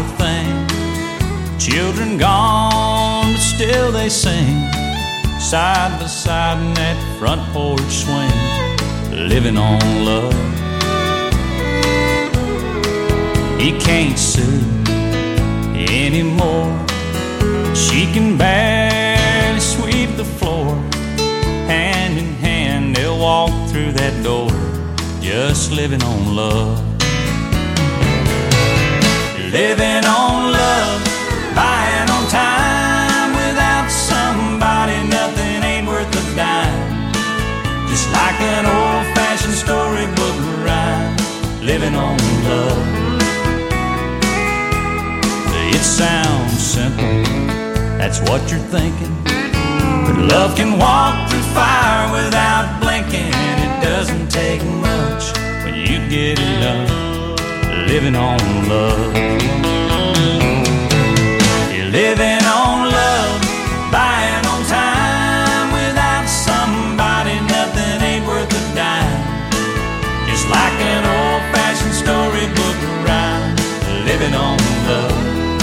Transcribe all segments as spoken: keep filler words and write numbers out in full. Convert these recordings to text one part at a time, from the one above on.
thing. Children gone, but still they sing, side by side in that front porch swing, living on love. He can't sue anymore. She can barely sweep the floor. Hand in hand they'll walk through that door, just living on love. Living on love, buying on time. Without somebody nothing ain't worth a dime. Just like an old-fashioned storybook rhyme, living on love. It sounds simple, that's what you're thinking, but love can walk through fire without blinking. It doesn't take much when you get enough, living on love. You're living on love, buying on time. Without somebody nothing ain't worth a dime. Just like an old-fashioned storybook rhyme, living on love.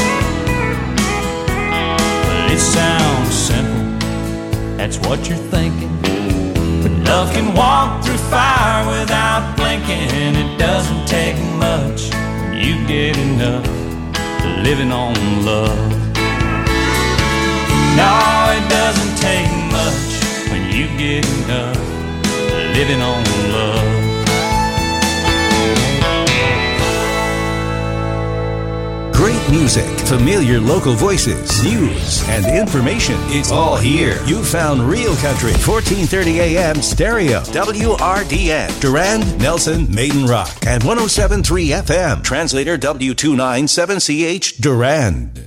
It sounds simple, that's what you're thinking, but love can walk through fire without blinking. It doesn't take much when you get enough, living on love. No, it doesn't take much when you get enough, living on love. Great music, familiar local voices, news, and information. It's all here. You found Real Country, fourteen thirty A M stereo, W R D N, Durand, Nelson, Maiden Rock, and one oh seven point three F M. Translator W two ninety-seven C H, Durand.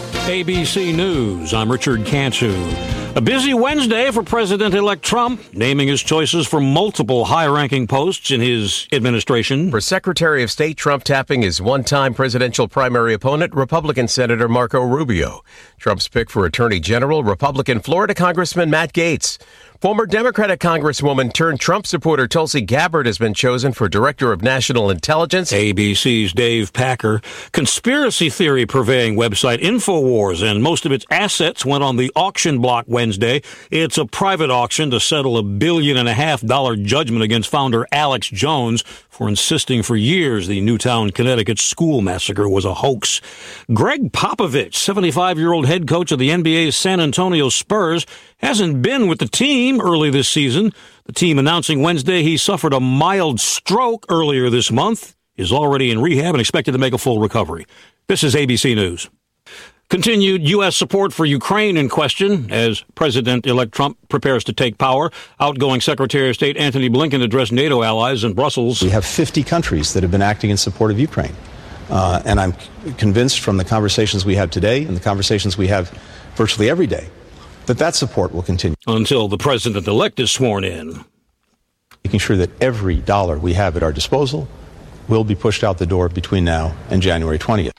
A B C News, I'm Richard Cantu. A busy Wednesday for President-elect Trump, naming his choices for multiple high-ranking posts in his administration. For Secretary of State, Trump tapping his one-time presidential primary opponent, Republican Senator Marco Rubio. Trump's pick for Attorney General, Republican Florida Congressman Matt Gaetz. Former Democratic Congresswoman turned Trump supporter Tulsi Gabbard has been chosen for Director of National Intelligence. A B C's Dave Packer. Conspiracy theory purveying website InfoWars and most of its assets went on the auction block Wednesday. It's a private auction to settle a billion and a half dollar judgment against founder Alex Jones for insisting for years the Newtown, Connecticut school massacre was a hoax. Greg Popovich, seventy-five-year-old head coach of the N B A's San Antonio Spurs, hasn't been with the team early this season. The team announcing Wednesday he suffered a mild stroke earlier this month, is already in rehab and expected to make a full recovery. This is A B C News. Continued U S support for Ukraine in question as President-elect Trump prepares to take power. Outgoing Secretary of State Antony Blinken addressed NATO allies in Brussels. We have fifty countries that have been acting in support of Ukraine. Uh, and I'm convinced from the conversations we have today and the conversations we have virtually every day that that support will continue. Until the president-elect is sworn in. Making sure that every dollar we have at our disposal will be pushed out the door between now and January twentieth.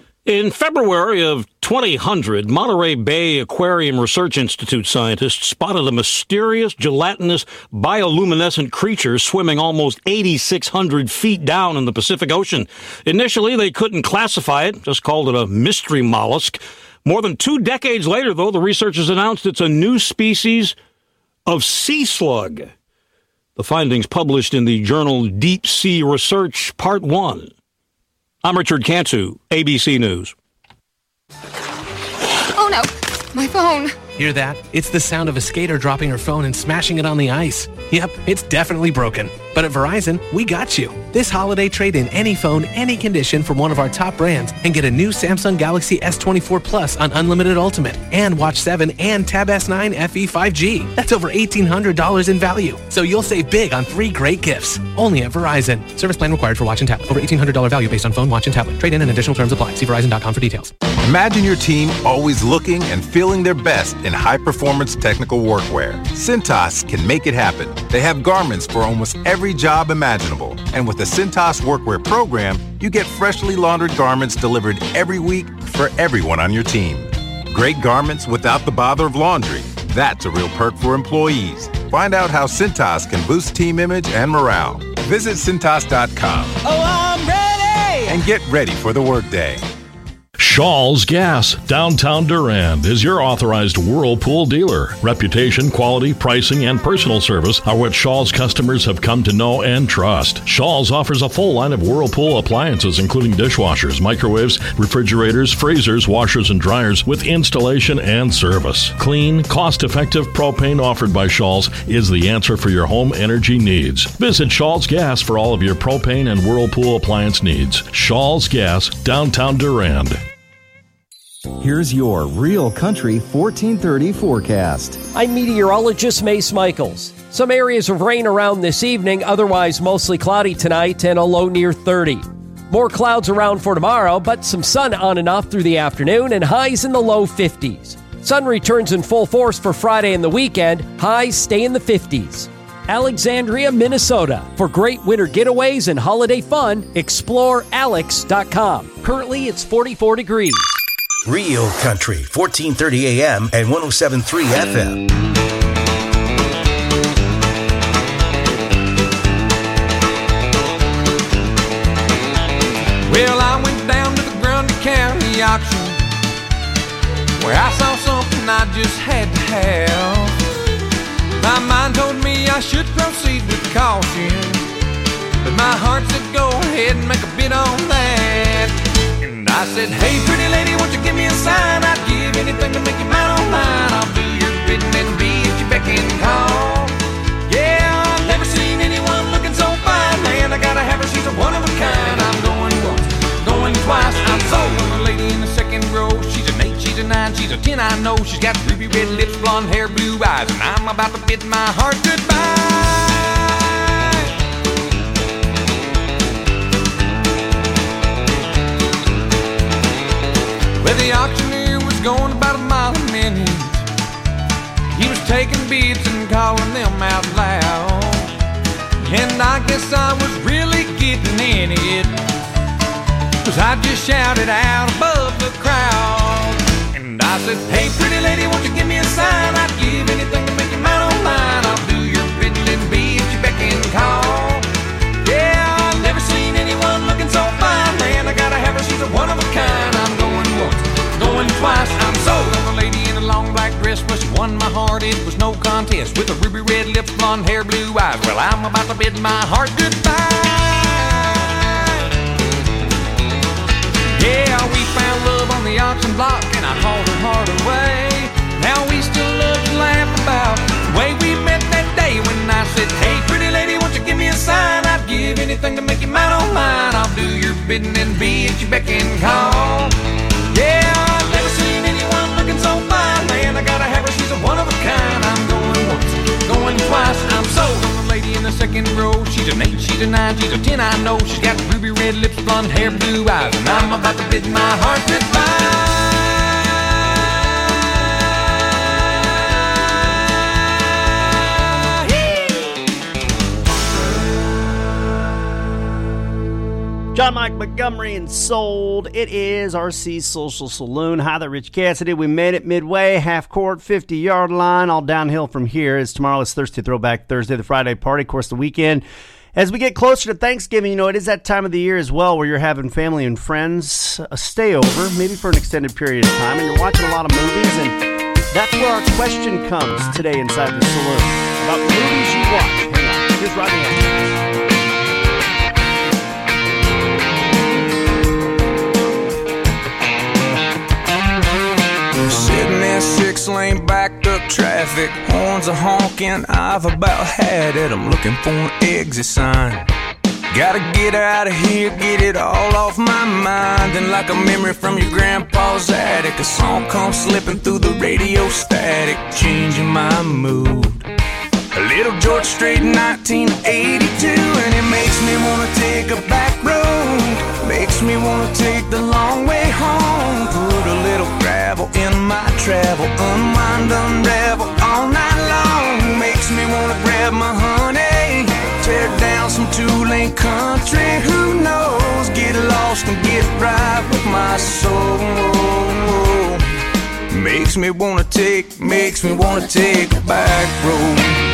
In February of twenty hundred, Monterey Bay Aquarium Research Institute scientists spotted a mysterious, gelatinous, bioluminescent creature swimming almost eighty-six hundred feet down in the Pacific Ocean. Initially, they couldn't classify it, just called it a mystery mollusk. More than two decades later, though, the researchers announced it's a new species of sea slug. The findings published in the journal Deep Sea Research, Part one. I'm Richard Cantu, A B C News. Oh no, my phone. Hear that? It's the sound of a skater dropping her phone and smashing it on the ice. Yep, it's definitely broken. But at Verizon, we got you. This holiday, trade in any phone, any condition from one of our top brands and get a new Samsung Galaxy S twenty-four Plus on Unlimited Ultimate and Watch seven and Tab S nine F E five G. That's over eighteen hundred dollars in value. So you'll save big on three great gifts. Only at Verizon. Service plan required for watch and tablet. Over eighteen hundred dollars value based on phone, watch, and tablet. Trade in and additional terms apply. See Verizon dot com for details. Imagine your team always looking and feeling their best in high-performance technical workwear. Cintas can make it happen. They have garments for almost every job imaginable. And with the Cintas Workwear program, you get freshly laundered garments delivered every week for everyone on your team. Great garments without the bother of laundry. That's a real perk for employees. Find out how Cintas can boost team image and morale. Visit Cintas dot com. Oh, I'm ready! And get ready for the workday. Shaw's Gas, downtown Durand, is your authorized Whirlpool dealer. Reputation, quality, pricing, and personal service are what Shaw's customers have come to know and trust. Shaw's offers a full line of Whirlpool appliances, including dishwashers, microwaves, refrigerators, freezers, washers, and dryers, with installation and service. Clean, cost-effective propane offered by Shaw's is the answer for your home energy needs. Visit Shaw's Gas for all of your propane and Whirlpool appliance needs. Shaw's Gas, downtown Durand. Here's your Real Country fourteen thirty forecast. I'm meteorologist Mace Michaels. Some areas of rain around this evening, otherwise mostly cloudy tonight and a low near thirty. More clouds around for tomorrow, but some sun on and off through the afternoon and highs in the low fifties. Sun returns in full force for Friday and the weekend. Highs stay in the fifties. Alexandria, Minnesota. For great winter getaways and holiday fun, explore alex dot com. Currently, it's forty-four degrees. Real Country, fourteen thirty A M and one oh seven point three F M. Well, I went down to the Grundy County auction, where I saw something I just had to have. My mind told me I should proceed with caution, but my heart said go ahead and make a bid on that. And I said, hey, pretty lady, won't you give me a sign? I'd give anything to make you mine on mine. I'll do your bidding and be at your beck and call. Yeah, I've never seen anyone looking so fine. Man, I gotta have her, she's a one of a kind. I'm going once, going twice. I'm sold on the lady in the second row. She's an eight, she's a nine, she's a ten, I know. She's got ruby red lips, blonde hair, blue eyes, and I'm about to bid my heart goodbye. Well, the auctioneer was going about a mile a minute. He was taking bids and calling them out loud. And I guess I was really getting in it, 'cause I just shouted out above the crowd. And I said, hey, pretty lady, won't you give me a sign? I'd give anything to make you mine on mine. I'll do your bidding and be at your beck and call. Yeah, I've never seen anyone looking so fine. Man, I gotta have her, she's a one of a kind. I'm going once, going twice. I'm sold on the lady in a long black dress. Well, she won my heart, it was no contest. With a ruby red lips, blonde hair, blue eyes. Well, I'm about to bid my heart goodbye. Yeah, we found love on the auction block, and I hauled her heart away. Now we still love to laugh about the way we met that day when I said, hey, pretty lady, won't you give me a sign? I'd give anything to make you mine on mine. I'll do your bidding and be at your beck and call. Yeah, I've never seen anyone looking so fine. Man, I gotta have her, she's a one of a kind. I'm going once, going twice. I'm sold on the lady in the second row. She's an eight, she's a nine, she's a ten, I know. She's got ruby red lips, blonde hair, blue eyes, and I'm about to bid my heart goodbye. John Mike Montgomery and Sold. It is R C's Social Saloon. Hi there, Rich Cassidy. We made it midway, half court, fifty-yard line, all downhill from here. As tomorrow is Thursday Throwback Thursday, the Friday party, of course, the weekend. As we get closer to Thanksgiving, you know, it is that time of the year as well where you're having family and friends uh, stay over, maybe for an extended period of time, and you're watching a lot of movies, and that's where our question comes today inside the saloon, about movies you watch. Hang on, here's Rodney Anderson. Sitting in six-lane backed up traffic, horns are honking, I've about had it. I'm looking for an exit sign. Gotta get out of here, get it all off my mind. And like a memory from your grandpa's attic, a song comes slipping through the radio static, changing my mood. A little George Strait, nineteen eighty-two, and it makes me wanna take a back road, makes me wanna take the long way home. Put a little gravel in my travel, unwind, unravel all night long. Makes me wanna grab my honey, tear down some two-lane country. Who knows? Get lost and get right with my soul. Makes me wanna take, makes me wanna take a back road.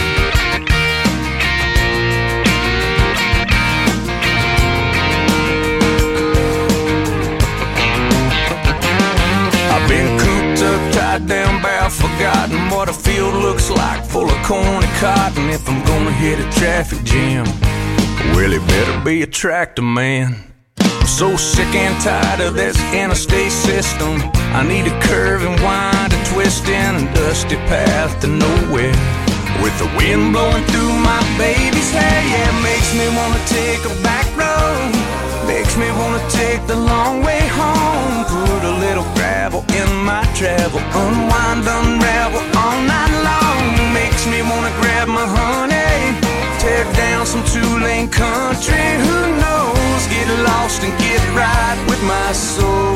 what a field looks like, full of corn and cotton. If I'm gonna hit a traffic jam, well, it better be a tractor man. I'm so sick and tired of this interstate system. I need a curve and wind, a twist in a dusty path to nowhere. With the wind blowing through my baby's hair, yeah, it makes me wanna take a back road. Makes me wanna take the long way home. Put a little gravel in my travel, unwind, unravel all night long. Makes me wanna grab my honey, tear down some two-lane country. Who knows? Get lost and get right with my soul.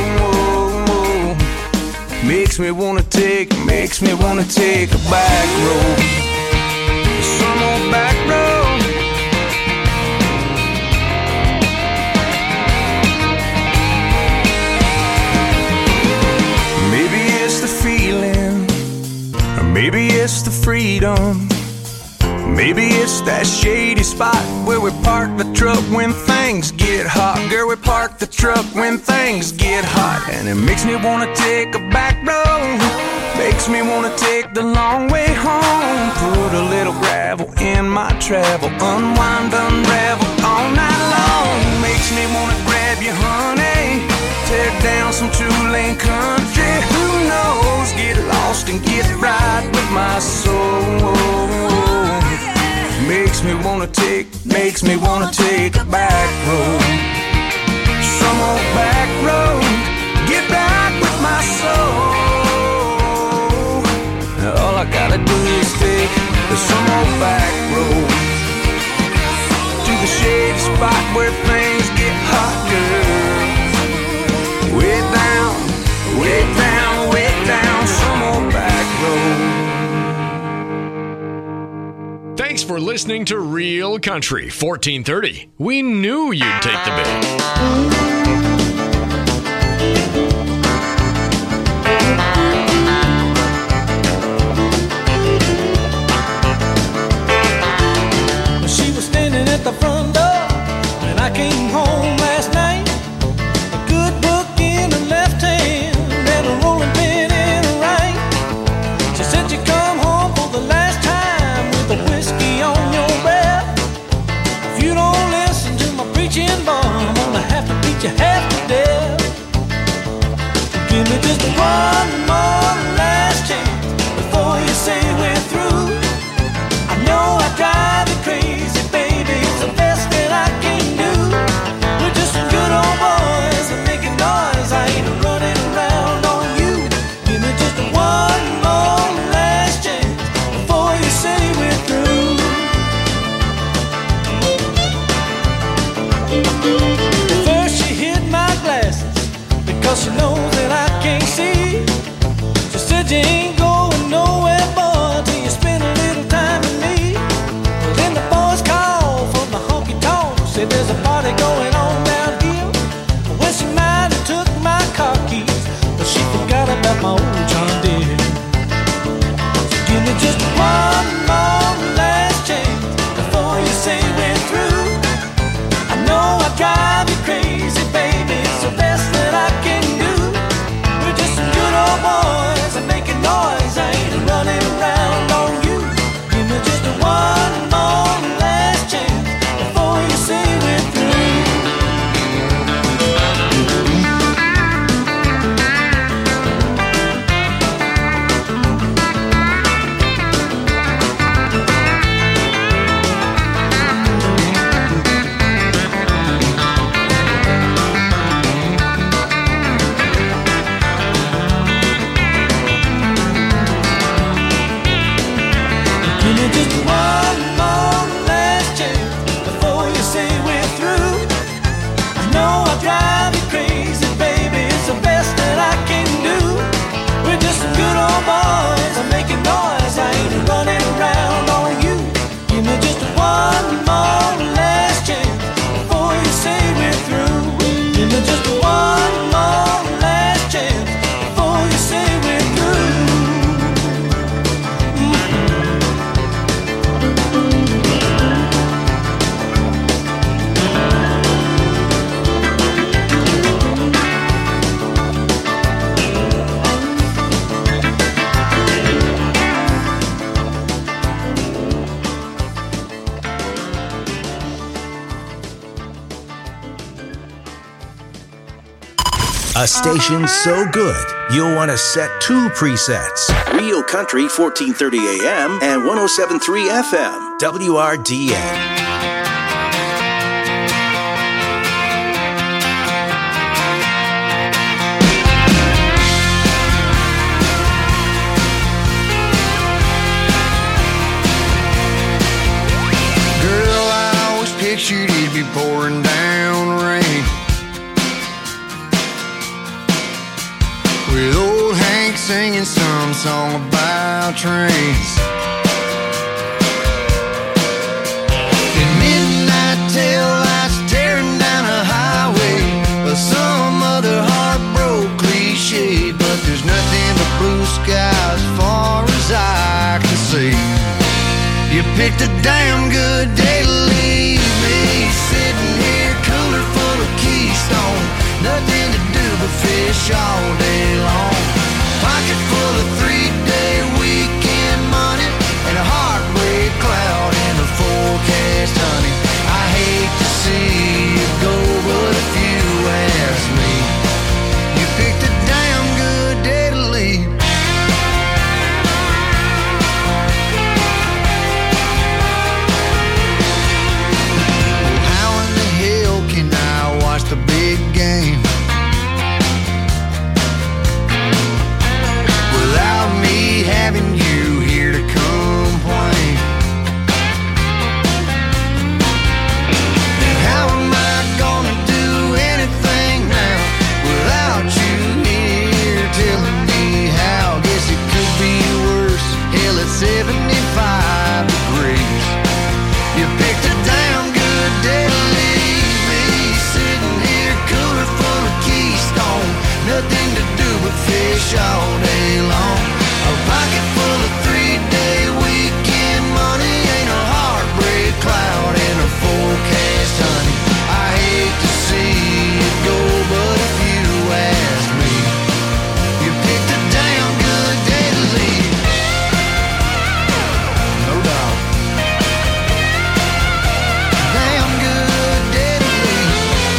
Makes me wanna take, makes me wanna take a back road. Some old back road. Maybe it's the feeling, or maybe it's the freedom. Maybe it's that shady spot where we park the truck when things get hot. Girl, we park the truck when things get hot. And it makes me wanna take a back road. Makes me wanna take the long way home. Put a little gravel in my travel, unwind, unravel all night long. Makes me wanna grab you, honey, tear down some two-lane country. Who knows? Get lost and get right with my soul. Makes me wanna take, makes me wanna take a back road. Some old back road. Get back with my soul. All I gotta do is take some old back road to the shady spot where things get hot, girl. Way down, way down, way down, some old back road. Thanks for listening to Real Country fourteen thirty. We knew you'd take the bait. At the front door when I came home last night, a good book in her left hand and a rolling pin in her right. She said you come home for the last time with a whiskey on your breath. If you don't listen to my preaching, boy, I'm gonna have to beat you half to death. Give me just one more last chance before you say we're through. I know I drive you crazy, baby, it's the best that I can do. We're just some good old boys and making noise. I ain't running around on you. Give me just one more last chance before you say we're through. First she hid my glasses because she knows that I can't see. A station so good, you'll want to set two presets. Real Country fourteen thirty A M and one oh seven point three F M, W R D N. Pictured it'd be pouring down rain, with old Hank singing some song about trains. In midnight tail lights tearing down a highway, or some other heartbroken cliche, but there's nothing but blue sky as far as I can see. You picked a damn good day to leave me, sitting here cooler full of Keystone, nothing to do but fish all day long. Pocket full of three-day weekend money and a heartbreak cloud in the forecast, honey. I hate to see you go, but if you ask me, you picked a damn good day to leave. The big game without me having you here to complain. And how am I gonna do anything now without you here telling me how? Guess it could be worse. Hell, it's seventy-five degrees. You picked a damn good day to leave me, sitting here cooler full of Keystone, nothing to do but fish all day long. A pocket full of three-day weekend money ain't a heartbreak cloud in a forecast, honey. I hate to see it go, but if you ask me, you picked a damn good day to leave. No doubt. Damn good day to leave.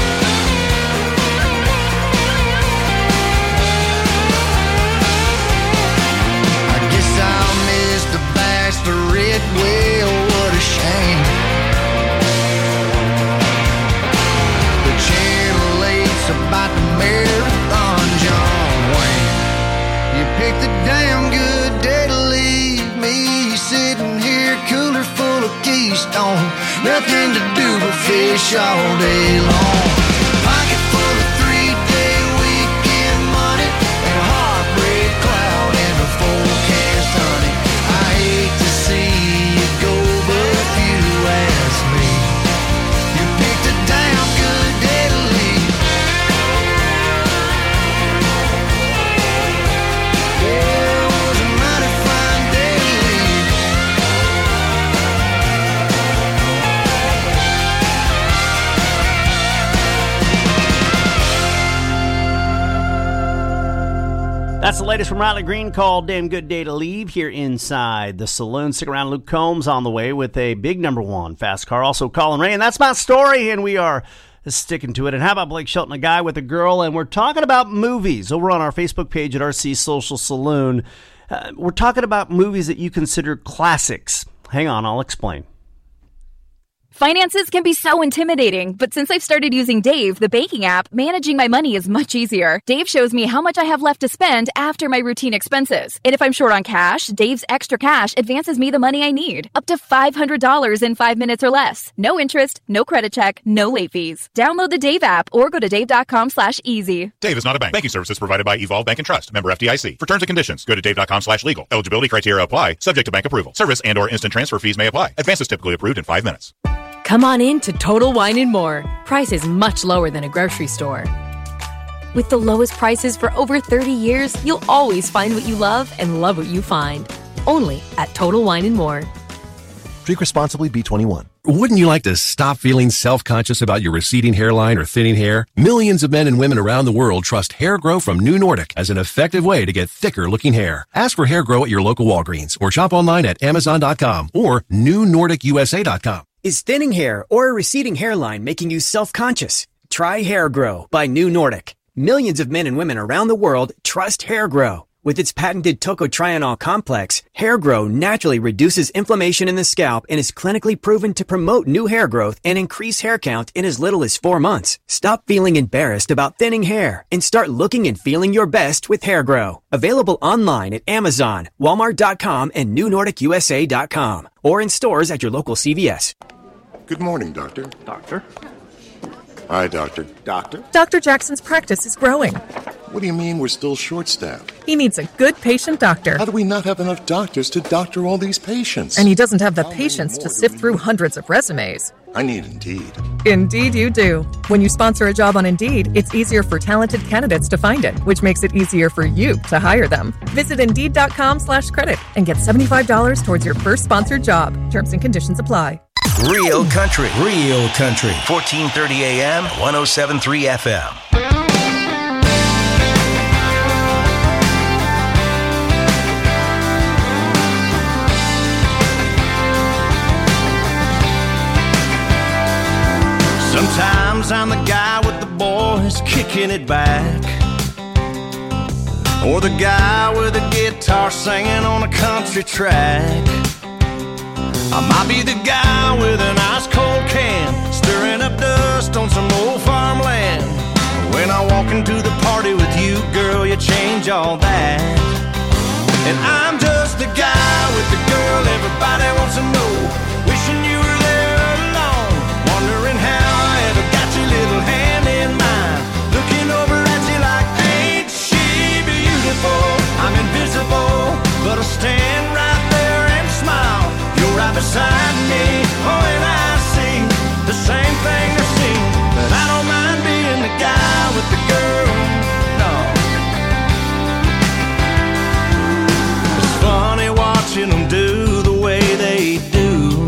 I guess I'll miss the bachelorette, well, what a shame. The Channel eight's about the marathon, John Wayne. You picked a damn good day to leave me, sitting here cooler full of Keystone, nothing to do but fish all day long. Pocket full of three-day weekend money and a heartbreak cloud in the forecast, honey. I hate to see you go, but if you ask me, you picked a damn good day to leave. Yeah, it was a mighty fine day to leave. That's the latest from Riley Green called Damn Good Day to Leave here inside the saloon. Stick around. Luke Combs on the way with a big number one fast car. Also Colin Ray. And that's my story. And we are sticking to it. And how about Blake Shelton, a guy with a girl? And we're talking about movies over on our Facebook page at R C Social Saloon. Uh, we're talking about movies that you consider classics. Hang on, I'll explain. Finances can be so intimidating, but since I've started using Dave, the banking app, managing my money is much easier. Dave shows me how much I have left to spend after my routine expenses. And if I'm short on cash, Dave's Extra Cash advances me the money I need, up to five hundred dollars in five minutes or less. No interest, no credit check, no late fees. Download the Dave app or go to dave.com slash easy. Dave is not a bank. Banking services provided by Evolve Bank and Trust. Member F D I C. For terms and conditions, go to dave.com slash legal. Eligibility criteria apply, subject to bank approval. Service and or instant transfer fees may apply. Advances typically approved in five minutes. Come on in to Total Wine and More. Prices much lower than a grocery store. With the lowest prices for over thirty years, you'll always find what you love and love what you find. Only at Total Wine and More. Drink responsibly, B twenty-one. Wouldn't you like to stop feeling self-conscious about your receding hairline or thinning hair? Millions of men and women around the world trust Hair Grow from New Nordic as an effective way to get thicker-looking hair. Ask for Hair Grow at your local Walgreens or shop online at amazon dot com or new nordic u s a dot com. Is thinning hair or a receding hairline making you self-conscious? Try Hair Grow by New Nordic. Millions of men and women around the world trust HairGrow. With its patented tocotrienol complex, HairGrow naturally reduces inflammation in the scalp and is clinically proven to promote new hair growth and increase hair count in as little as four months. Stop feeling embarrassed about thinning hair and start looking and feeling your best with HairGrow. Available online at Amazon, Walmart dot com, and New Nordic U S A dot com, or in stores at your local C V S. Good morning, Doctor. Doctor? Hi, Doctor. Doctor? Doctor Jackson's practice is growing. What do you mean we're still short-staffed? He needs a good patient doctor. How do we not have enough doctors to doctor all these patients? And he doesn't have the patience to sift through hundreds of resumes. I need Indeed. Indeed you do. When you sponsor a job on Indeed, it's easier for talented candidates to find it, which makes it easier for you to hire them. Visit Indeed.com slash credit and get seventy-five dollars towards your first sponsored job. Terms and conditions apply. Real Country. Real Country. fourteen thirty A M, one oh seven point three F M. Sometimes I'm the guy with the boys kicking it back, or the guy with a guitar singing on a country track. I might be the guy with an ice cold can stirring up dust on some old farmland. When I walk into the party with you, girl, you change all that. And I'm just the guy with the girl everybody wants to know, wishing you were there alone, wondering how I ever got your little hand in mine, looking over at you like, ain't she beautiful? I'm invisible, but I'll stand right there and smile. You're right beside me, oh, and I see the same thing I see, but I don't mind being the guy with the girl, no. It's funny watching them do the way they do.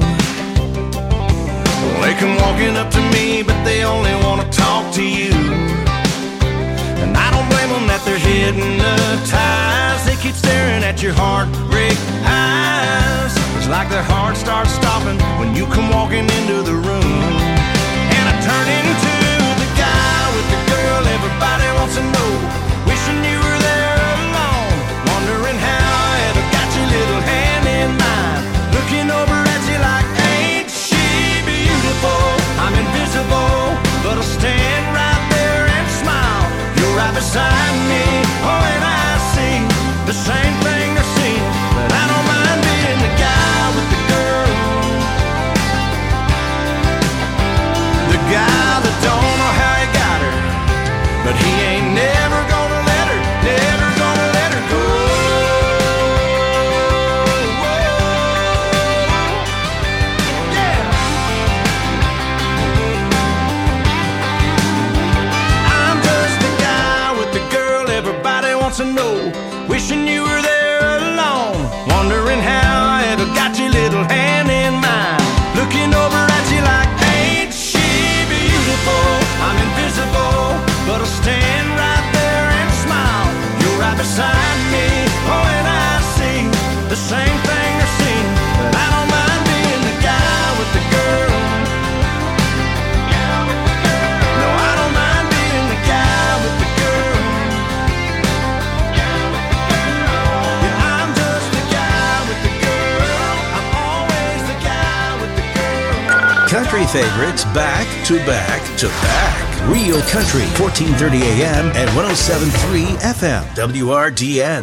They come walking up to me, but they only want to talk to you. And I don't blame them that they're hypnotized. They keep staring at your heartbreak eyes. It's like their heart starts stopping when you come walking into the room. And I turn into the guy with the girl everybody wants to know, wishing you were there alone, wondering how I ever got your little hand in mine, looking over at you like, ain't she beautiful? I'm invisible, but I'll stand right there and smile. You're right beside me, oh, and I see the same thing they're seeing, but I don't mind being the guy with the girl, the guy that don't know how he got her, but he ain't never gonna let her, never gonna let her go. Yeah. I'm just the guy with the girl everybody wants to know, wishing you were there alone, wondering how I ever got your little hand in mine, looking over at you like, ain't she beautiful? I'm invisible, but I'll stand right there and smile. You're right beside me, oh, and I see the same thing they're seeing, but I don't mind being the guy with the girl. No, I don't mind being the guy with the girl. Yeah, I'm just the guy with the girl. I'm always the guy with the girl. Country favorites back to back to back. Real Country, fourteen thirty A M and one oh seven point three F M, W R D N.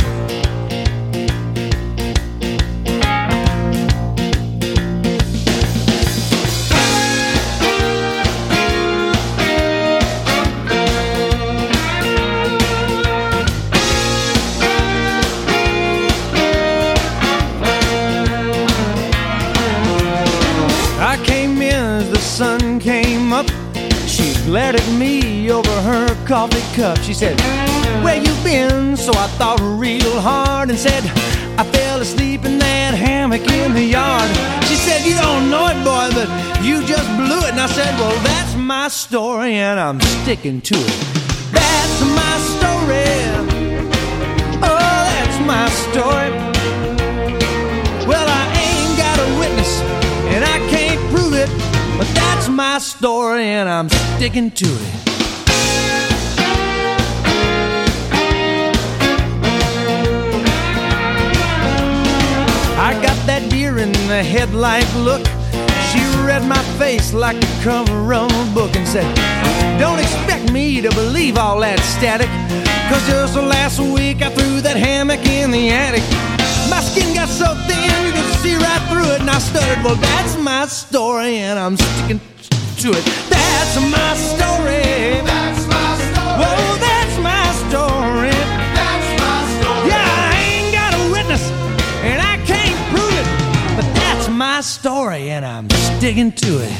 I came in as the sun came up. She glared at me over her coffee cup. She said, where you been? So I thought real hard and said, I fell asleep in that hammock in the yard. She said, you don't know it, boy, but you just blew it. And I said, well, that's my story and I'm sticking to it. That's my story. Oh, that's my story. Well, I ain't got a witness and I can't prove it, but that's my story and I'm sticking to it. a headlight look. She read my face like the cover of a book and said, don't expect me to believe all that static, cause just last week I threw that hammock in the attic. My skin got so thin you could see right through it, and I stuttered, well, that's my story, and I'm sticking to it. That's my story. That's my story. Whoa, that's my story. That's my story. Yeah, I ain't got a witness, and I can't prove it, but that's my story, and I'm sticking to it.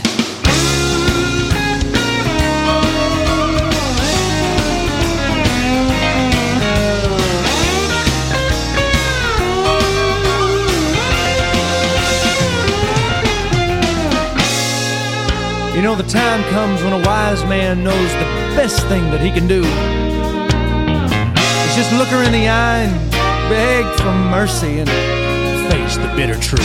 You know, the time comes when a wise man knows the best thing that he can do is just look her in the eye and beg for mercy and face the bitter truth.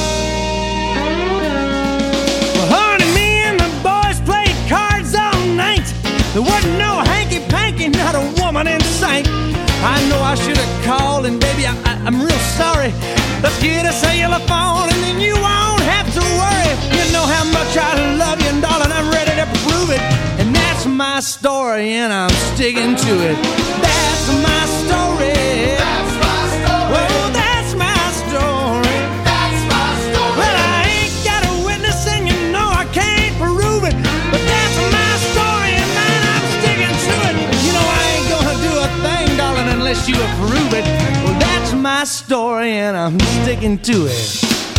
Well, honey, me and the boys played cards all night. There wasn't no hanky-panky, not a woman in sight. I know I should have called, and baby, I, I, I'm real sorry. Let's get a cellular phone, and then you won't have to worry. You know how much I love you, and darling, I'm ready to prove it. And that's my story, and I'm sticking to it. That's my story. That's my story. Oh, that's my story. That's my story. Well, I ain't got a witness, and you know I can't prove it, but that's my story, and man, I'm sticking to it. You know I ain't gonna do a thing, darling, unless you approve it. Well, that's my story, and I'm sticking to it.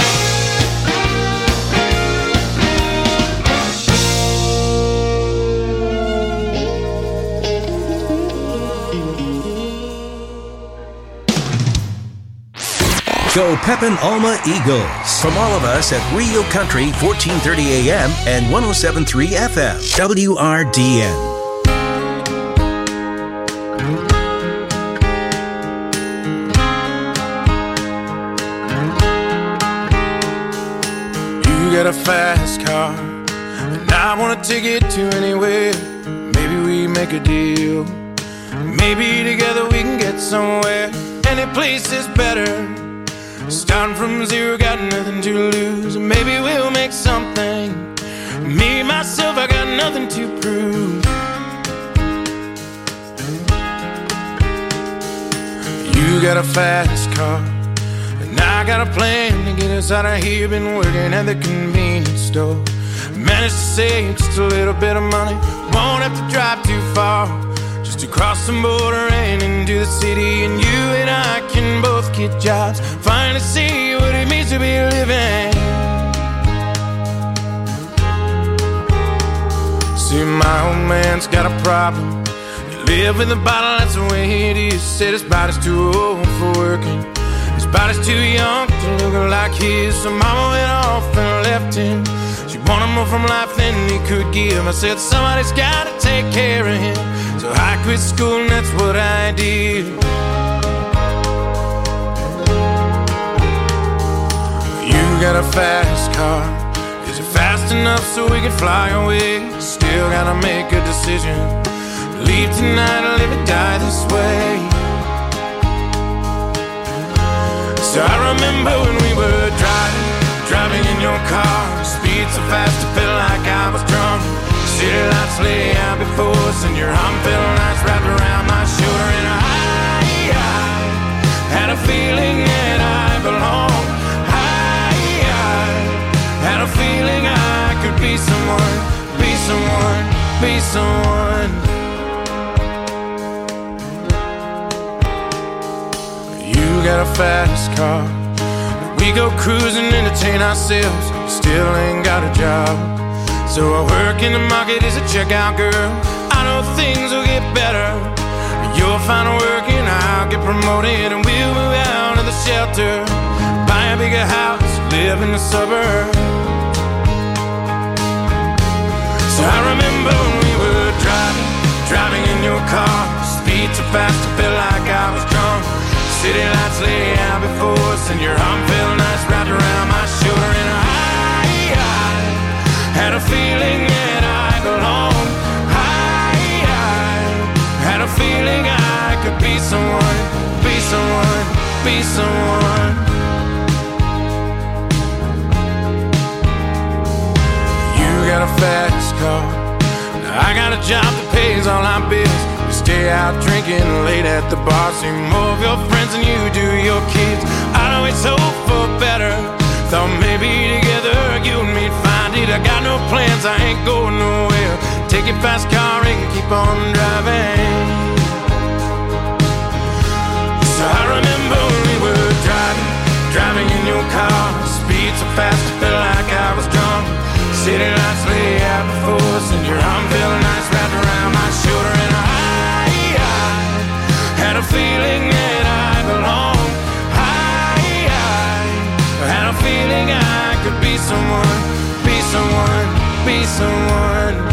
Go Pepin Alma Eagles. From all of us at Real Country, fourteen thirty A M and one oh seven point three F M, W R D N. You got a fast car, and I want to take it to anywhere. Maybe we make a deal. Maybe together we can get somewhere. Any place is better. Starting from zero, got nothing to lose. Maybe we'll make something. Me, myself, I got nothing to prove. You got a fast car, and I got a plan to get us out of here. Been working at the convenience store. Managed to save just a little bit of money. Won't have to drive too far, just to cross the border and into the city. And you and I can both get jobs, finally see what it means to be living. See, my old man's got a problem. He live with a bottle, that's the way it is. Said his body's too old for working, his body's too young to look like his. So mama went off and left him. She wanted more from life than he could give. I said somebody's gotta take care of him, so I quit school and that's what I did. You got a fast car, is it fast enough so we can fly away? Still gotta make a decision, leave tonight or live or die this way. So I remember when we were driving, driving in your car, speed so fast I felt like I was drunk. City lights lay out before us, and your arm felt nice wrapped around my shoulder. And I, I had a feeling that I belonged. I, I had a feeling I could be someone, be someone, be someone. You got a fast car, we go cruising, entertain ourselves. Still ain't got a job, so I work in the market as a checkout girl. I know things will get better. You'll find work and I'll get promoted, and we'll move out of the shelter, buy a bigger house, live in the suburbs. So I remember when we were driving, driving in your car, speed so fast I felt like I was drunk. City lights lay out before us, and your arm felt nice wrapped around my shoulder. And I, I had a feeling that I belonged. I, I had a feeling I could be someone, be someone, be someone. fast car. I got a job that pays all our bills. We stay out drinking late at the bar. See more of your friends than you do your kids. I'd always hope for better. Thought maybe together you and me'd find it. I got no plans, I ain't going nowhere. Take your fast car and keep on driving. So I remember we were driving, driving in your car. Speed so fast, I felt like I was drunk. City lights lay out before us, and your arm felt nice wrapped around my shoulder. And I, I had a feeling that I belonged. I, I had a feeling I could be someone, be someone, be someone.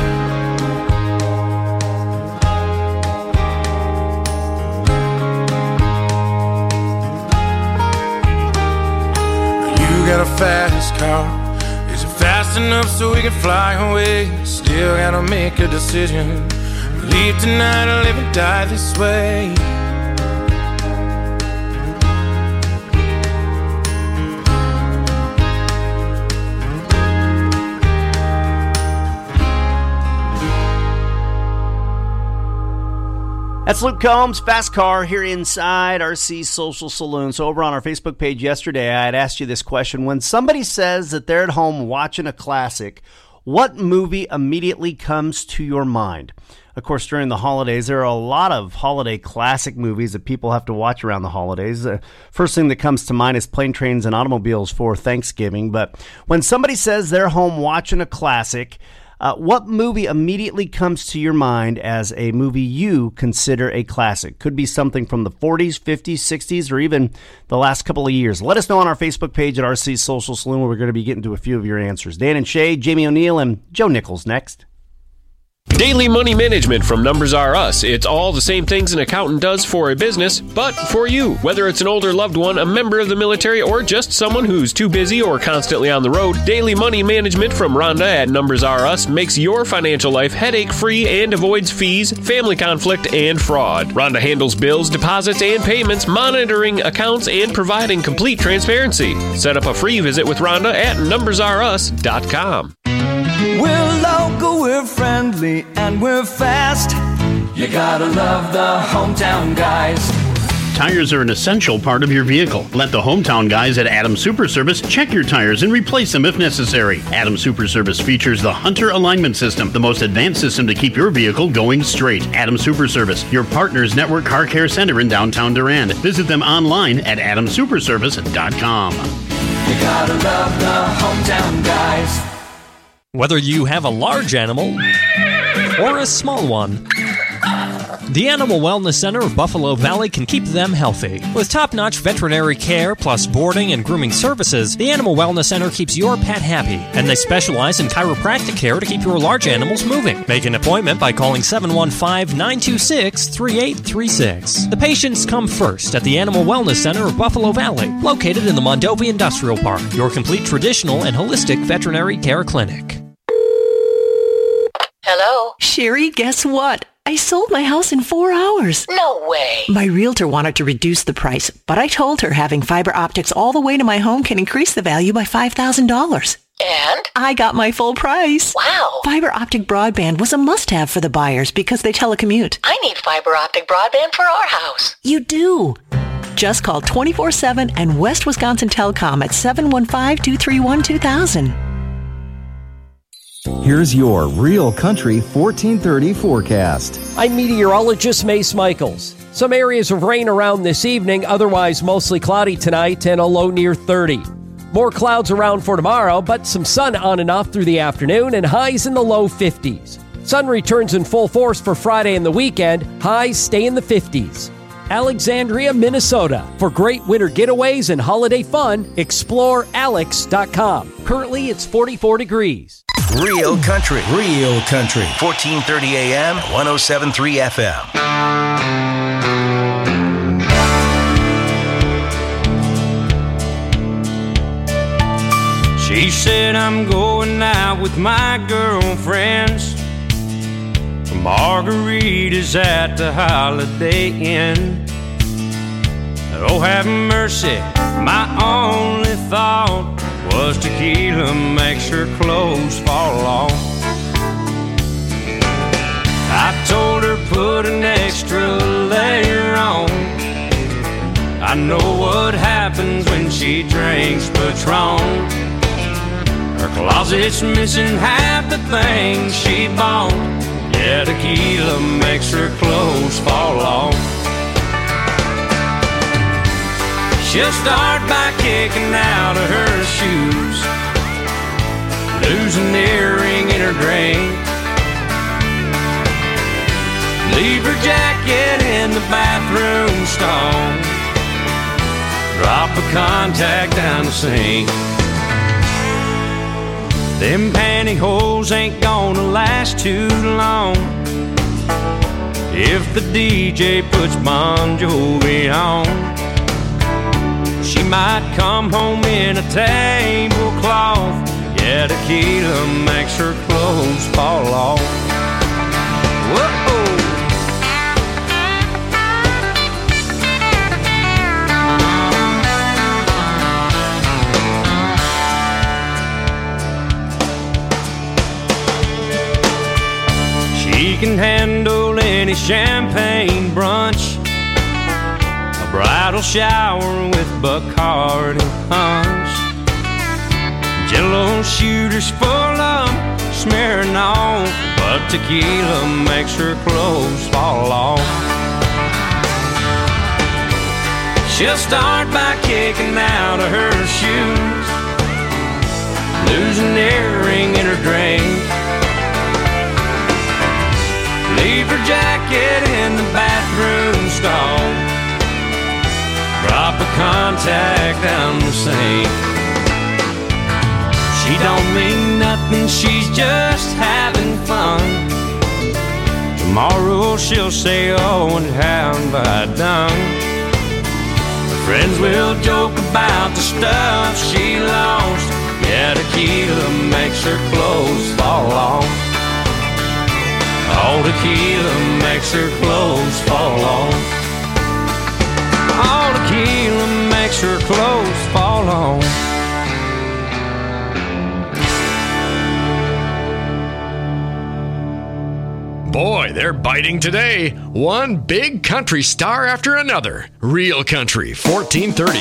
You got a fast car. Is it fast enough so we can fly away? Still gotta make a decision. Leave tonight or live and die this way. That's Luke Combs, Fast Car, here inside R C Social Saloon. So over on our Facebook page yesterday, I had asked you this question. When somebody says that they're at home watching a classic, what movie immediately comes to your mind? Of course, during the holidays, there are a lot of holiday classic movies that people have to watch around the holidays. The first thing that comes to mind is Plane, Trains, and Automobiles for Thanksgiving. But when somebody says they're home watching a classic, Uh, what movie immediately comes to your mind as a movie you consider a classic? Could be something from the forties, fifties, sixties, or even the last couple of years. Let us know on our Facebook page at R C Social Saloon, where we're going to be getting to a few of your answers. Dan and Shay, Jamie O'Neill, and Joe Nichols next. Daily Money Management from Numbers R Us. It's all the same things an accountant does for a business, but for you. Whether it's an older loved one, a member of the military, or just someone who's too busy or constantly on the road, Daily Money Management from Rhonda at Numbers R Us makes your financial life headache-free and avoids fees, family conflict, and fraud. Rhonda handles bills, deposits, and payments, monitoring accounts, and providing complete transparency. Set up a free visit with Rhonda at numbers r us dot com. We're local, we're friendly, and we're fast. You gotta love the hometown guys. Tires are an essential part of your vehicle. Let the hometown guys at Adams Super Service check your tires and replace them if necessary. Adams Super Service features the Hunter Alignment System, the most advanced system to keep your vehicle going straight. Adams Super Service, your partner's network car care center in downtown Durand. Visit them online at adams super service dot com. You gotta love the hometown guys. Whether you have a large animal or a small one, the Animal Wellness Center of Buffalo Valley can keep them healthy. With top-notch veterinary care plus boarding and grooming services, the Animal Wellness Center keeps your pet happy, and they specialize in chiropractic care to keep your large animals moving. Make an appointment by calling seven one five, nine two six, three eight three six. The patients come first at the Animal Wellness Center of Buffalo Valley, located in the Mondovi Industrial Park, your complete traditional and holistic veterinary care clinic. Hello? Sherry, guess what? I sold my house in four hours. No way. My realtor wanted to reduce the price, but I told her having fiber optics all the way to my home can increase the value by five thousand dollars. And? I got my full price. Wow. Fiber optic broadband was a must-have for the buyers because they telecommute. I need fiber optic broadband for our house. You do. Just call twenty-four seven and West Wisconsin Telecom at seven one five, two three one, two thousand. Here's your Real Country fourteen thirty forecast. I'm meteorologist Mace Michaels. Some areas of rain around this evening, otherwise mostly cloudy tonight and a low near thirty. More clouds around for tomorrow, but some sun on and off through the afternoon and highs in the low fifties. Sun returns in full force for Friday and the weekend. Highs stay in the fifties. Alexandria, Minnesota. For great winter getaways and holiday fun, explore alex dot com. Currently, it's forty-four degrees. Real Country. Real Country. fourteen thirty A M, one oh seven point three F M. She said I'm going out with my girlfriends for margaritas at the Holiday Inn. Oh, have mercy, my only thought was tequila makes her clothes fall off. told her put an extra layer on. I know what happens when she drinks Patron. Her closet's missing half the things she bought. Yeah, tequila makes her clothes fall off. She'll start by kicking out of her shoes, lose an earring in her drink, leave her jacket in the bathroom stall, drop a contact down the sink. Them pantyhose ain't gonna last too long if the D J puts Bon Jovi on. She might come home in a tablecloth. Yeah, tequila makes her clothes fall off. Whoa! She can handle any champagne brunch, a bridal shower with Bacardi punch, Jello shooters full of smearing off, but tequila makes her clothes fall off. She'll start by kicking out of her shoes, lose an earring in her drink, leave her jacket in the bathroom stall, drop a contact down the sink. She don't mean nothing, she's just having fun. Tomorrow she'll say, oh, and how have I done? Her friends will joke about the stuff she lost. Yeah, tequila makes her clothes fall off. All tequila makes her clothes fall off. All tequila makes her clothes fall off. Boy, they're biting today. One big country star after another. Real Country, fourteen thirty.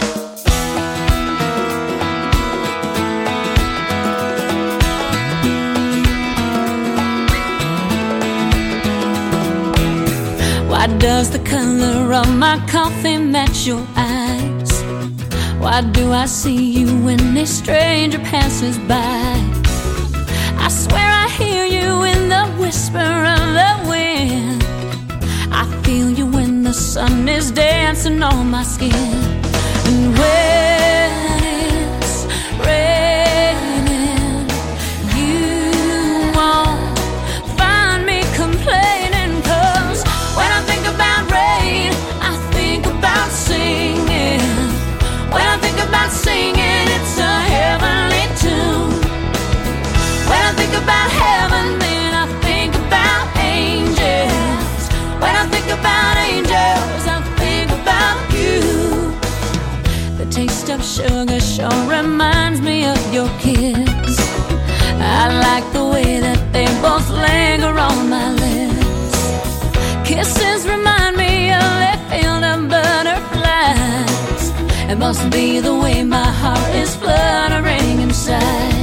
Why does the color of my coffee match your eyes? Why do I see you when a stranger passes by? I swear I hear you in the whisper of the wind. I feel you when the sun is dancing on my skin. And when it's raining, you won't find me complaining. 'Cause when I think about rain, I think about singing. When I think about singing, it's a heavenly tune. When I think about heaven, then I think about angels. When I think about angels, I think about you. The taste of sugar sure reminds me of your kiss. I like the way that they both linger on my lips. Kisses remind me of a field of butterflies. It must be the way my heart is fluttering inside.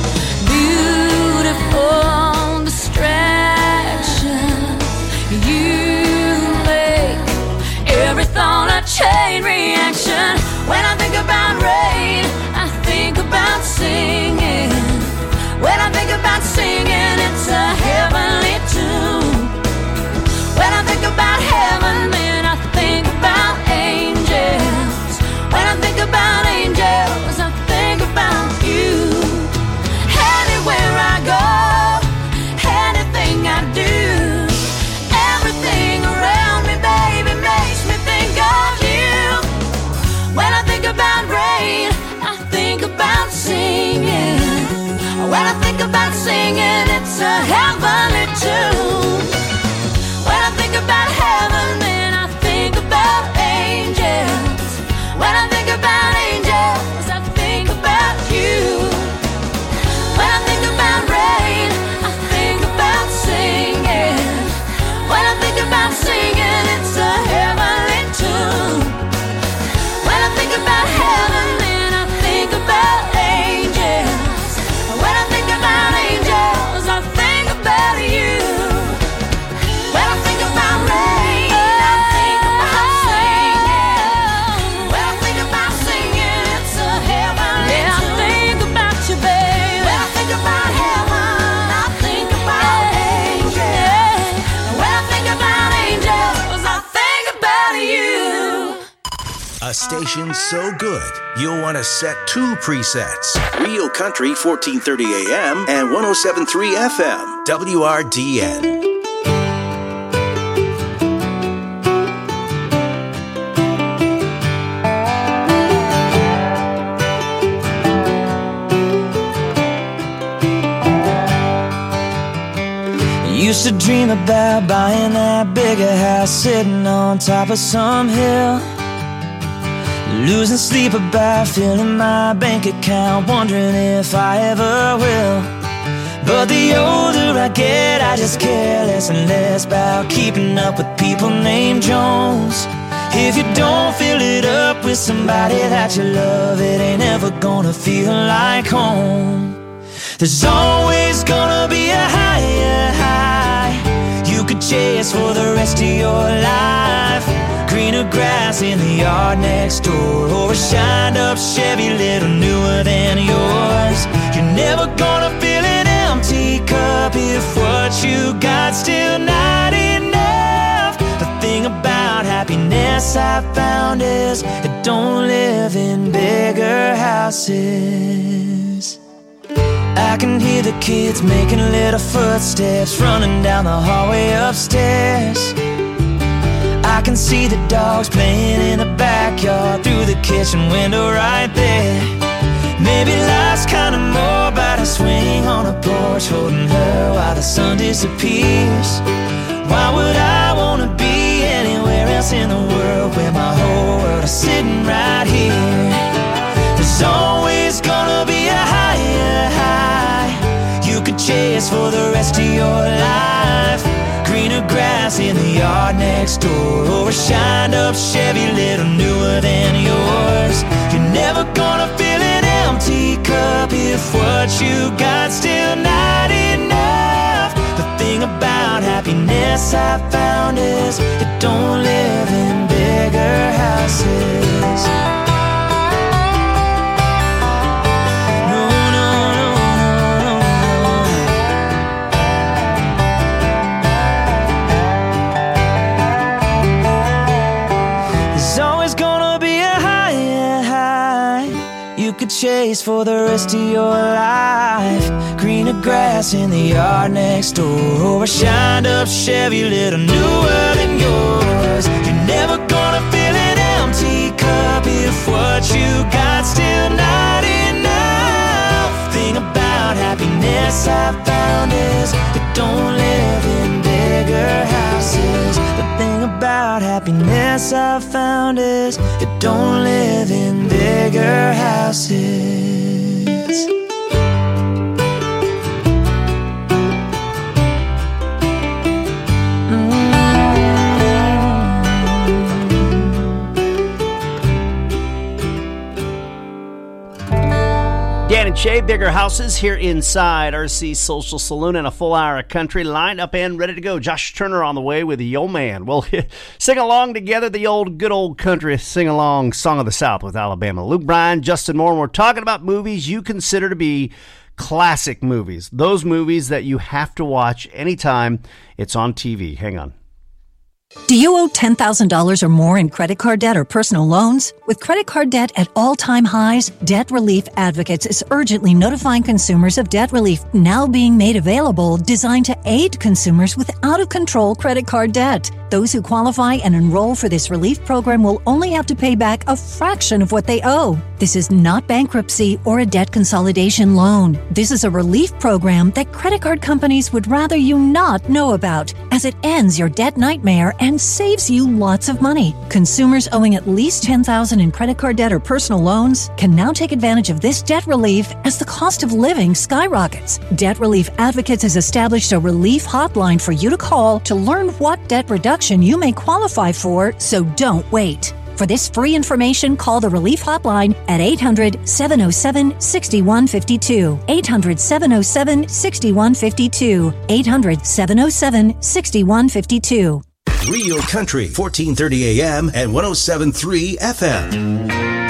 Beautiful distraction, you make every thought a chain reaction. When I think about rain, I think about singing. When I think about singing, it's a heavenly tune. When I think about heaven, then I think about angels. When I think about angels, I think about you. Anywhere I go, anything I do, everything around me, baby, makes me think of you. When I think about rain, I think about singing. When I think about singing, it's a heavenly tune. When I think about heaven, then I think about angels. When I think about angels, I think about you. When I think about rain, I think about singing. When I A station so good, you'll want to set two presets. Real Country, fourteen thirty A M and one oh seven point three F M, W R D N. Used to dream about buying that bigger house, sitting on top of some hill, losing sleep about filling my bank account, wondering if I ever will. But the older I get, I just care less and less about keeping up with people named Jones. If you don't fill it up with somebody that you love, it ain't ever gonna feel like home. There's always gonna be a higher high you could chase for the rest of your life. Greener grass in the yard next door, or a shined up Chevy little newer than yours. You're never gonna fill an empty cup if what you got still not enough. The thing about happiness I found is it don't live in bigger houses. I can hear the kids making little footsteps running down the hallway upstairs. I can see the dogs playing in the backyard through the kitchen window right there. Maybe life's kinda more about a swing on a porch, holding her while the sun disappears. Why would I wanna be anywhere else in the world where my whole world is sitting right here? There's always gonna be a higher high you could chase for the rest of your life. Greener grass in the yard next door, or a shined up Chevy little newer than yours. You're never gonna fill an empty cup if what you got still not enough. The thing about happiness I found is it don't live in bigger houses. Chase for the rest of your life. Greener grass in the yard next door, or a shined up Chevy little newer than yours. You're never gonna fill an empty cup if what you got still not enough. Thing about happiness I found is it don't live in bigger houses. The thing about happiness I found is it don't live in bigger houses. Dan and Shay, bigger houses here inside R C Social Saloon, and a full hour of country lined up and ready to go. Josh Turner on the way with the Yo Man. We'll sing along together the old, good old country sing-along Song of the South with Alabama. Luke Bryan, Justin Moore, and we're talking about movies you consider to be classic movies. Those movies that you have to watch anytime it's on T V. Hang on. Do you owe ten thousand dollars or more in credit card debt or personal loans? With credit card debt at all-time highs, Debt Relief Advocates is urgently notifying consumers of debt relief now being made available, designed to aid consumers with out-of-control credit card debt. Those who qualify and enroll for this relief program will only have to pay back a fraction of what they owe. This is not bankruptcy or a debt consolidation loan. This is a relief program that credit card companies would rather you not know about, as it ends your debt nightmare and saves you lots of money. Consumers owing at least ten thousand dollars in credit card debt or personal loans can now take advantage of this debt relief as the cost of living skyrockets. Debt Relief Advocates has established a relief hotline for you to call to learn what debt reduction you may qualify for, so don't wait. For this free information, call the Relief Hotline at eight hundred, seven oh seven, six one five two. eight hundred, seven oh seven, six one five two. eight hundred, seven oh seven, six one five two. Real Country, fourteen thirty A M and one oh seven point three F M.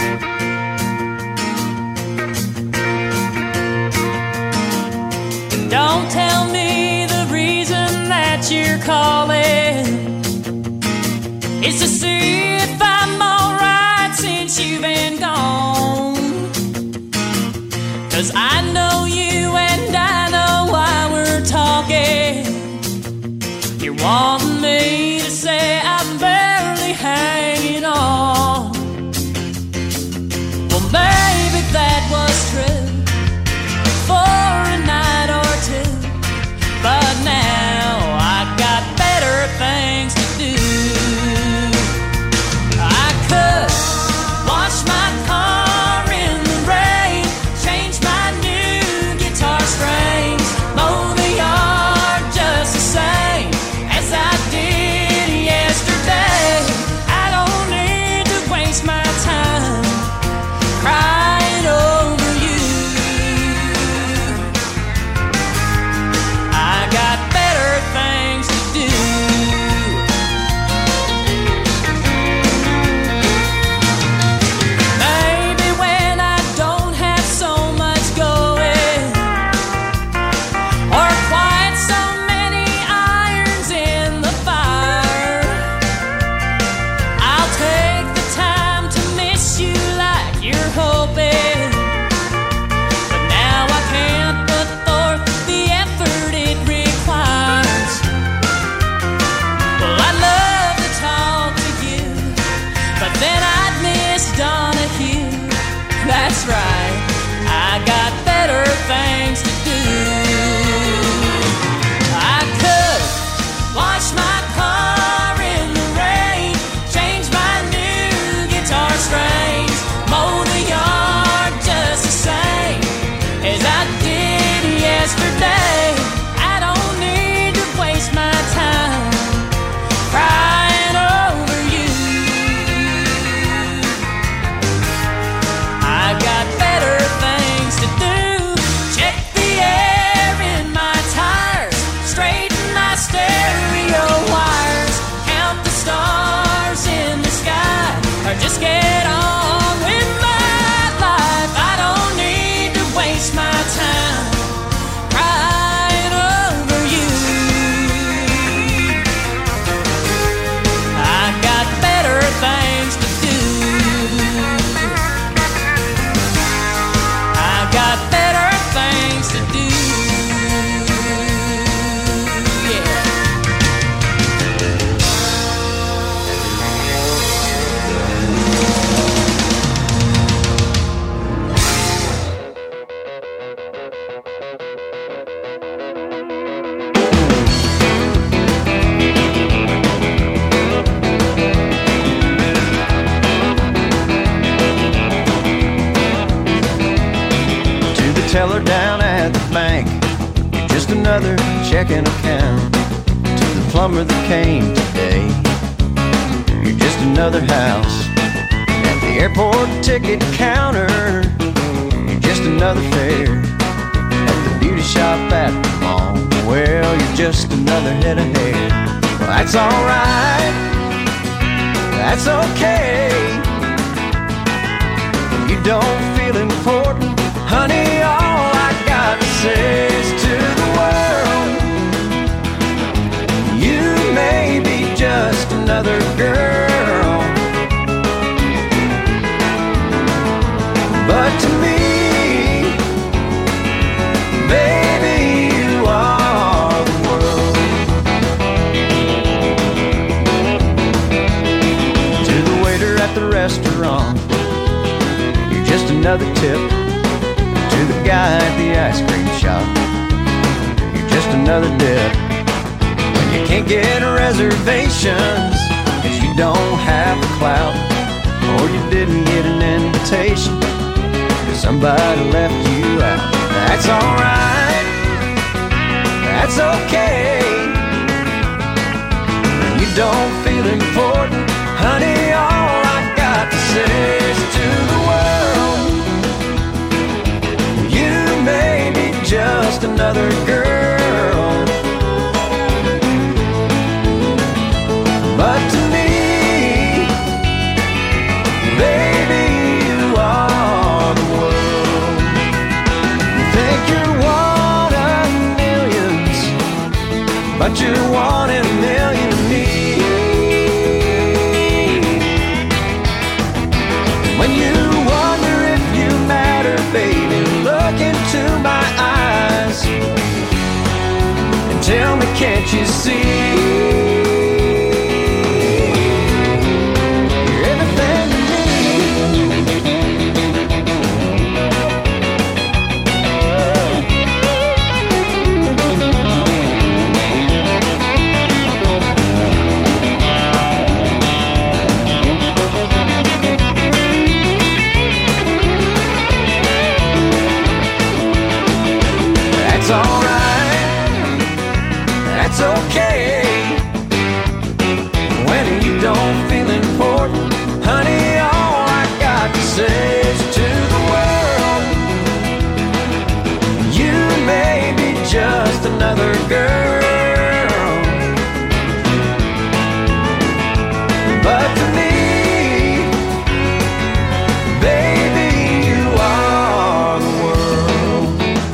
Don't tell me the reason that you're calling is to see if I'm alright. 'cause I know you and I know why we're talking. You're wanting me to say I'm barely hanging on. Well, maybe that was true for a night or two, but now I got better things to do. I could wash my car in the rain, change my new guitar strings, mow the yard just the same as I did yesterday. I don't need to waste my time crying over you. I got better things to do. Maybe when I don't have so much going, or quite so many irons in the fire, I'll take the time to miss you like you're hoping. But now I can't put forth the effort it requires. Well, I'd love to talk to you, but then I'd miss Donahue. That's right, I got better things to do. I could wash my car in the rain, change my new guitar strings, mow the yard just the same as I did yesterday. I don't need to waste my time crying over you. I got better things to do. Check the air in my tires, straighten my stereo wires, count the stars in the sky, or just get on with my life. I don't need to waste my time crying over you. I got better things to do. I got better things to do. Yeah. To the teller down at the bank, you're just another checking account. To the plumber that came today, you're just another house. At the airport ticket counter, you're just another fare. At the beauty shop at the mall, well, you're just another head of hair. Well, that's alright, that's okay. You don't feel important, honey, all I got to say is to the world, you may be just another girl, but to me, baby, you are the world. To the waiter at the restaurant, you're just another tip. To the guy at the ice cream shop, you're just another dip. When you can't get reservations, cause you don't have the clout, or you didn't get an invitation, cause somebody left you out. That's alright, that's okay. When you don't feel important, honey, all I got to say is to the world, you may be just another girl, but to me, baby, you are the world. You think you're one of millions, but you're one in a million to me. When you wonder if you matter, baby, look into can't you see? Another girl, but to me, baby, you are the world.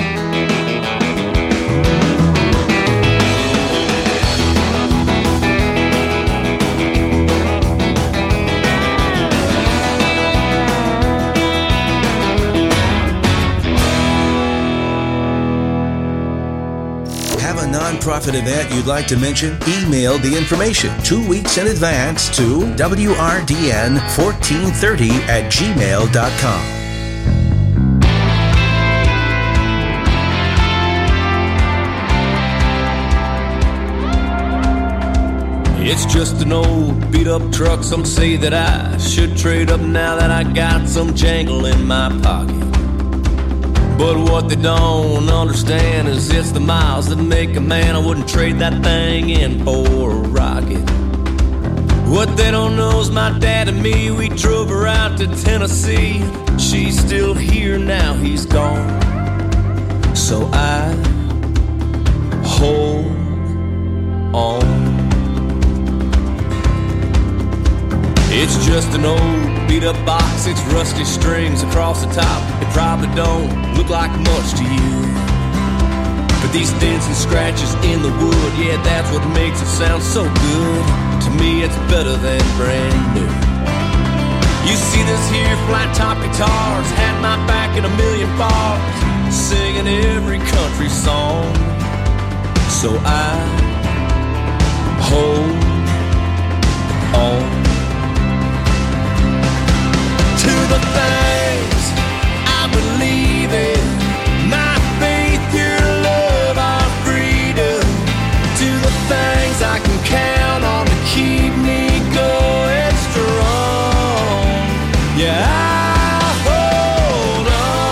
Nonprofit event you'd like to mention? Email the information two weeks in advance to W R D N fourteen thirty at gmail dot com. It's just an old beat up truck. Some say that I should trade up now that I got some jangle in my pocket. But what they don't understand is it's the miles that make a man. I wouldn't trade that thing in for a rocket. What they don't know is my dad and me, we drove her out to Tennessee. She's still here now, he's gone. So I hold on. It's just an old beat up box, it's rusty strings across the top. It probably don't look like much to you, but these dents and scratches in the wood, yeah, that's what makes it sound so good. To me it's better than brand new. You see this here flat top guitars had my back in a million bars, singing every country song. So I hold on to the things I believe in, my faith, your love, our freedom, to the things I can count on to keep me going strong. Yeah, I hold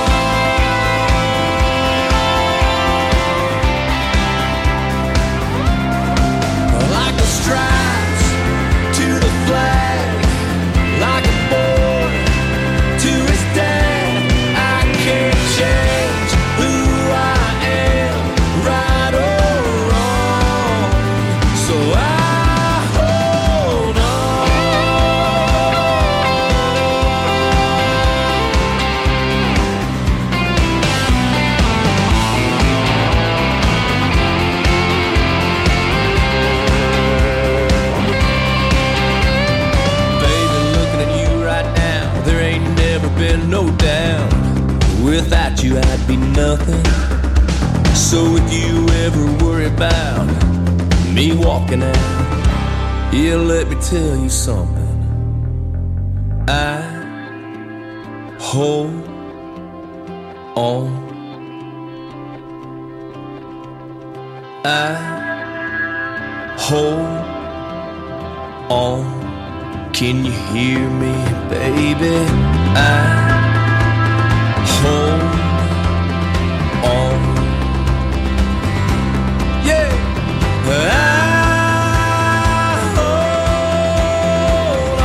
on like the stripes to the flag, like a boy to his dad. I can't change who I am, right or wrong. So I hold Baby, looking at you right now, there ain't never been no doubt. Without you I'd be nothing. So if you ever worry about me walking out, yeah, let me tell you something. I hold on. I hold on. Can you hear me, baby? I hold on. Yeah. I hold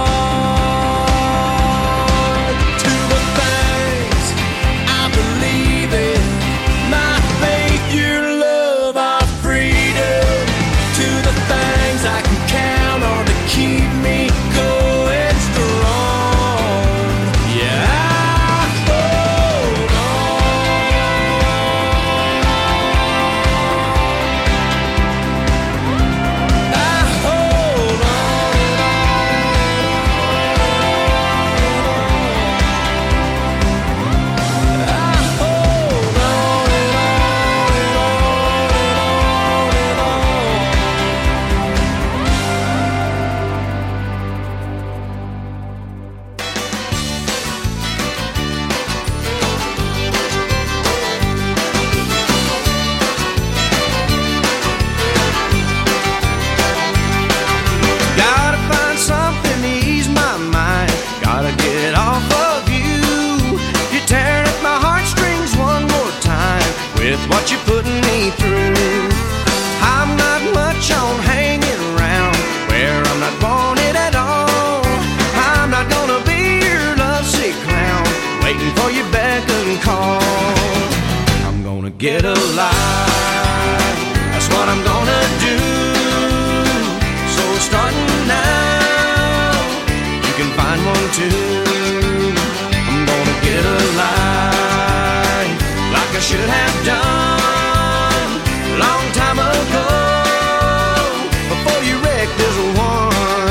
on to the things I believe in, my faith, your love, our freedom, to the things I can count on to keep me going strong. get a life. That's what I'm gonna do. So starting now, you can find one too. I'm gonna get a life like I should have done a long time ago. Before you wreck this one.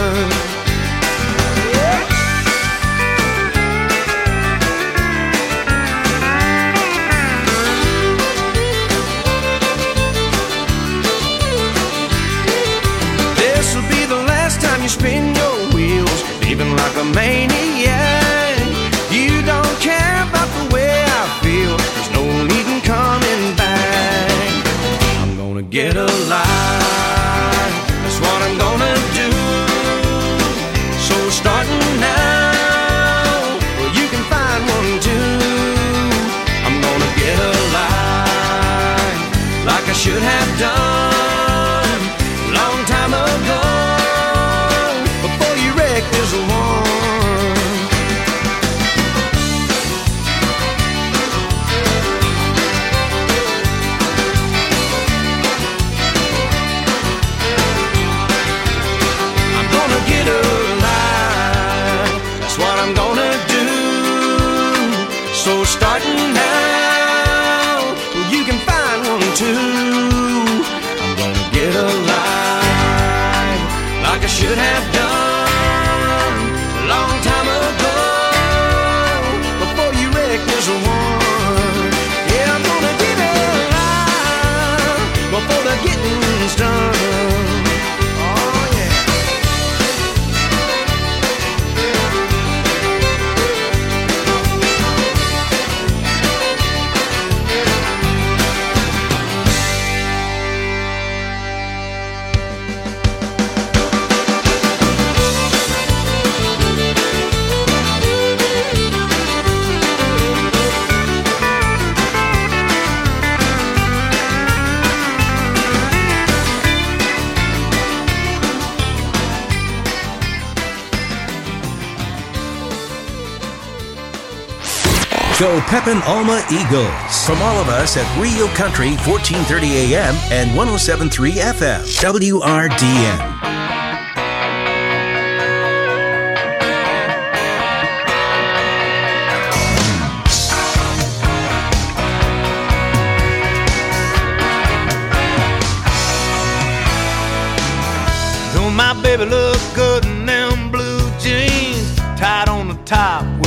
You spin your wheels, even like a maniac. You don't care about the way I feel. There's no need in coming back. I'm gonna get a life. That's what I'm gonna do. So starting now, well, you can find one too. I'm gonna get a life like I should have done a long time ago. Is one. I'm gonna get a life. That's what I'm gonna do. So starting now, you can find one too. I'm gonna get a life like I should have done long time ago, before you wreck this one. Yeah, I'm gonna get alive before the getting's done. Oh yeah. Go Pepin Alma Eagles. From all of us at Real Country, fourteen thirty A M and one oh seven point three F M, W R D N. Don't my baby look good in them blue jeans, tied on the top